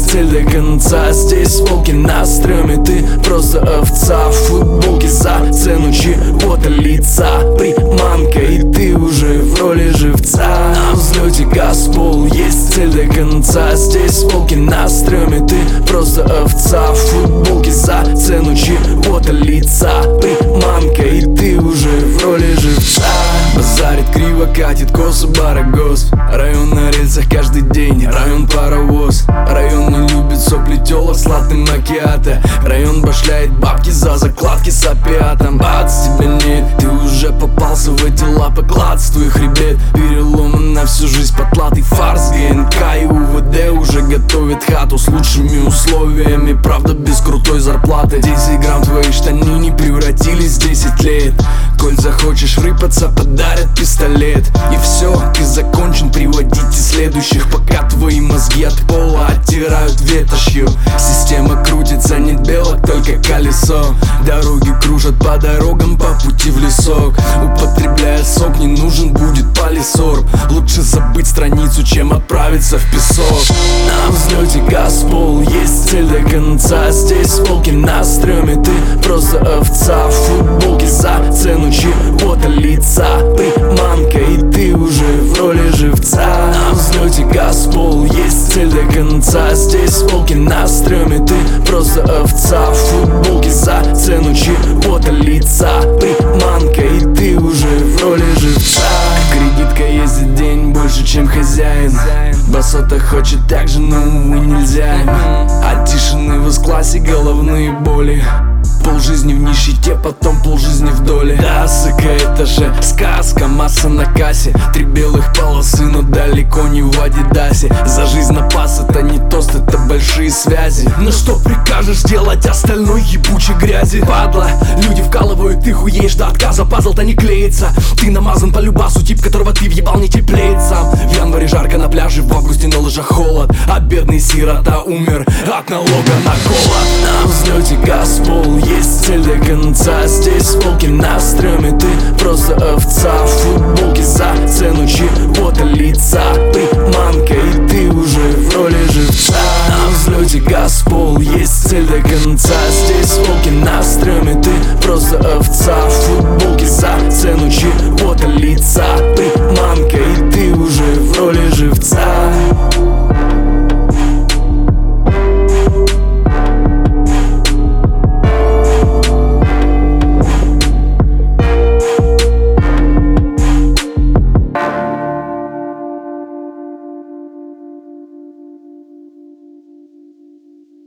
есть цель до конца. Здесь волки на стреме, ты просто овца в футболке за цену чего-то лица. Приманка, и ты уже в роли живца. На взлете Газпол, есть цель до конца. Здесь волки на стреме, ты просто овца в футболке за цену чего-то лица. Приманка, и ты уже в роли живца. Базарит криво, катит косо барагос. Район на рельсах каждый день, район паровоз. Район не любит сопли тёлок с латте макиато. Район башляет бабки за закладки с опиатом. Бац, тебя нет, ты уже попался в эти лапы. Клац, твой хребет переломан на всю жизнь. Потлатый фарс, ГНК и УВД уже готовят хату с лучшими условиями, правда без крутой зарплаты. 10 грамм твои штанини превратились в 10 лет. Коль захочешь рыпаться, подарят пистолет. И все, ты закончен, приводите следующих, пока твои мозги от пола оттирают ветошью. Система крутится, нет белок, только колесо. Дороги кружат по дорогам, по пути в лесок. Употребляя сок, не нужен будет полисорб. Лучше забыть страницу, чем отправиться в песок. На взлете Газпол, есть цель до конца. Здесь волки на стреме, ты просто овца в футболке за цену чего-то лица. Приманка, и ты уже в роли живца. На взлете Газпол, есть цель до конца. Здесь волки на стреме, ты просто овца в футболке за цену чего-то лица. Приманка, и ты уже в роли живца. Кредитка ездит день больше, чем хозяин. Басота хочет так же, но увы нельзя. От тишины в S-классе головные боли. Полжизни в нищете, потом полжизни в доле. Да, сука, это же сказка, масса на кассе. 3 белых полосы, но далеко не в Адидасе. За жизнь на пас, это не тост, это большие связи. Ну что прикажешь делать остальной ебучей грязи? Падла, люди вкалывают, ты хуеешь до отказа. Пазл-то не клеится. Ты намазан по любасу, тип, которого ты въебал, не теплеет сам. В январе жарко на пляже, в августе на лыжах холод. А бедный сирота умер от налога на голод. На взлете Газпол, есть цель до конца. Здесь волки на стреме, ты просто овца в футболке